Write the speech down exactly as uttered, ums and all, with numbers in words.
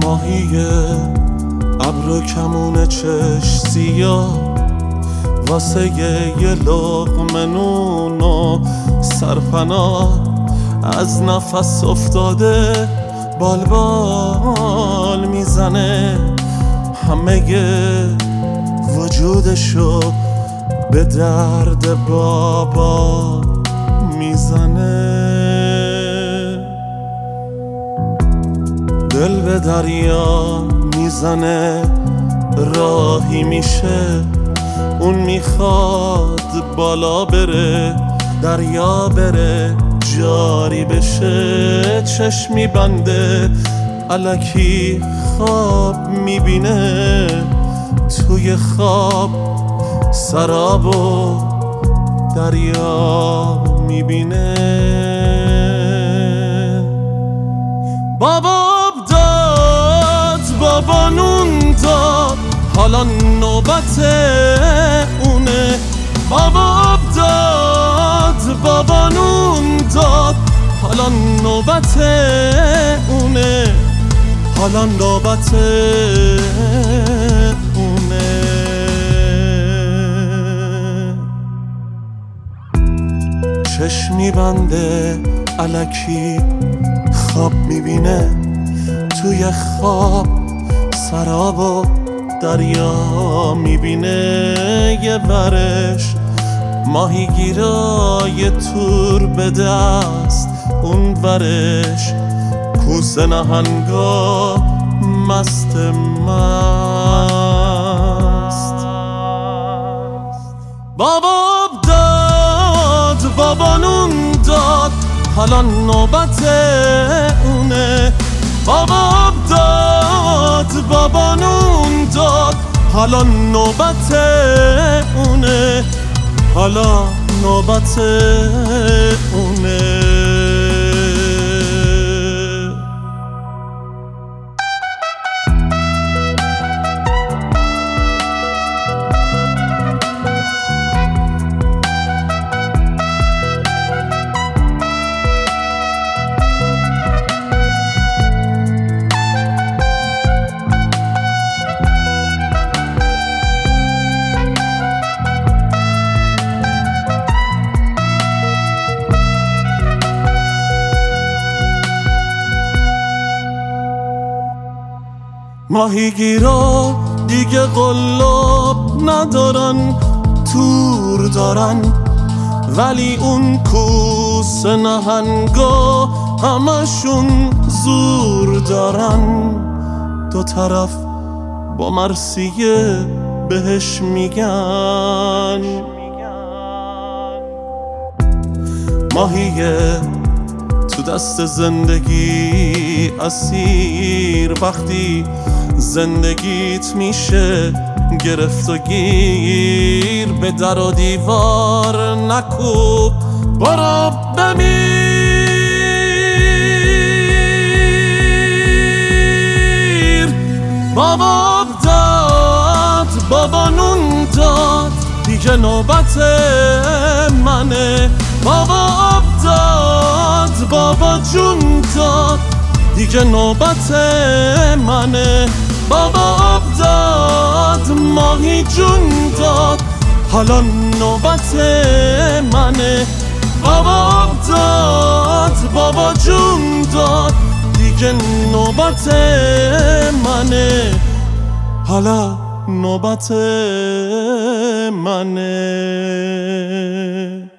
ماهی ابر و کمون چش سیاه واسه یه لقمه نون و سرپناه از نفس افتاده بال بال میزنه، همه وجودشو به درد بابا میزنه. دل به دریا میزنه راهی میشه، اون میخواد بالا بره دریا بره جاری بشه، چشمی بنده الکی خواب میبینه، توی خواب سراب و دریا میبینه. بابا داد بابا نون داد حالا نوبت اونه، بابا داد بابا نون داد حالا نوبت اونه، حالا نوبت اونه. چشمی بنده الکی خواب میبینه، توی خواب سراب و دریا میبینه، یه ورش ماهیگیرای تور به دست، اون ورش کوسه نهنگا مست مست. بابا داد بابا نون داد حالا نوبت اونه، بابا داد بابا نون داد حالا نوبت اونه، حالا نوبت اونه. ماهیگیرا دیگه قلاب ندارن تور دارن، ولی اون کوسه نهنگا همشون زور دارن، دو طرف با مرثیه بهش میگن. ماهیه تو دست زندگی اسیر، وقتی زندگیت میشه گرفت و گیر، به در و دیوار نکوب برو بمیر. بابا داد بابا نون داد دیگه نوبت منه، بابا داد بابا جون داد دیگه نوبت منه، بابا آب داد ماهی جون داد حالا نوبت منه، بابا آب داد بابا جون داد دیگه نوبت منه، حالا نوبت منه.